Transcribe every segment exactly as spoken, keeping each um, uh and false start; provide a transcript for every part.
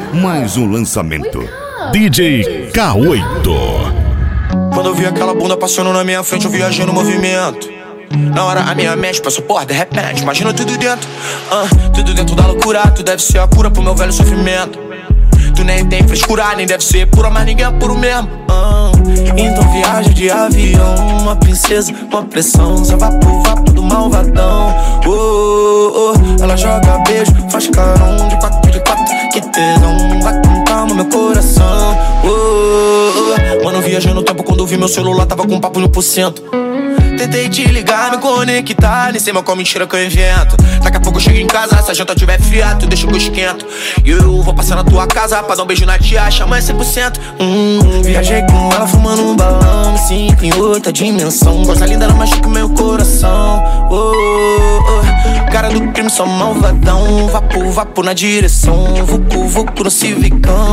Mais um lançamento. D J K oito. Quando eu vi aquela bunda passando na minha frente, eu viajei no movimento. Na hora a minha mente passou por de repente, imagina tudo dentro, uh, tudo dentro da loucura. Tu deve ser a cura pro meu velho sofrimento. Tu nem tem frescura, nem deve ser pura, mas ninguém é puro mesmo, uh. Então viaja de avião, uma princesa, uma pressão, só vapo, vapo do malvadão. oh, oh, oh. Ela joga beijo, faz carão de quatro de quatro, que tesão, vai com calma meu coração. oh, oh, oh. Mano, viajei no tempo quando vi meu celular, tava com papo no por cento. Tentei te ligar, me conectar, nem sei mal qual mentira que eu invento. Daqui a pouco eu chego em casa, se a janta tiver fria, tu deixa que eu esquento. E eu vou passar na tua casa pra dar um beijo na tia, chama cem por cento. hum, Viajei com ela fumando um balão, me sinto em outra dimensão. Coisa linda, ela machuca meu coração. oh, oh, oh. Cara do crime, só malvadão. Vapo, vapo na direção, vucu, vucu no civicão.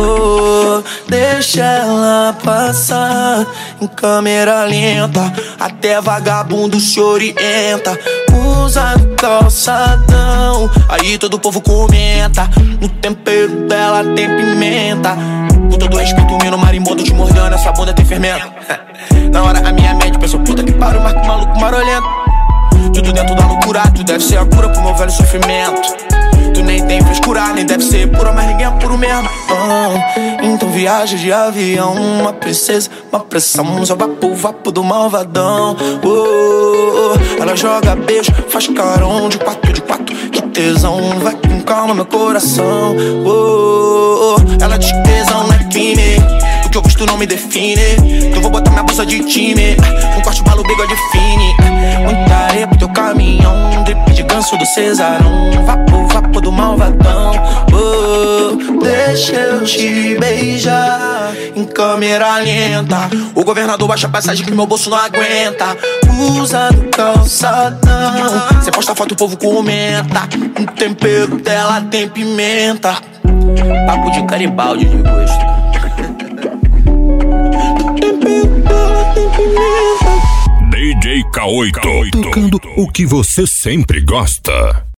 oh, Deixa ela passar em câmera lenta, até vagabundo se orienta. Usa do calçadão, aí todo o povo comenta. No tempero dela tem pimenta. Com todo respeito, o mino marimbondo te mordendo, essa bunda tem fermento. Na hora a minha mente pensou, puta que pariu, marco maluco marolento. Tudo dentro da loucura, tu deve ser a cura pro meu velho sofrimento. Tu nem tem frescura, nem deve ser pura, mas ninguém é puro mesmo, uh. Então viaja de avião, uma princesa, uma pressão, só vapo, vapo do malvadão. oh, oh, oh. Ela joga beijo, faz carão de quatro de quatro, que tesão, vai com calma meu coração. oh, oh, oh. Ela diz que tesão não é crime, o que eu visto não me define. Então vou botar minha bolsa de time, um corte balo, bigode fine. Muita areia pro teu caminhão, drip de ganso do Cesarão. Vapo, vapo do malvadão. oh, Deixa eu te beijar em câmera lenta. O governador baixa a passagem que meu bolso não aguenta. Usa do calçadão, cê posta foto e o povo comenta. O tempero dela tem pimenta. Papo de caribaldi de gosto. D J K oito, tocando o que você sempre gosta.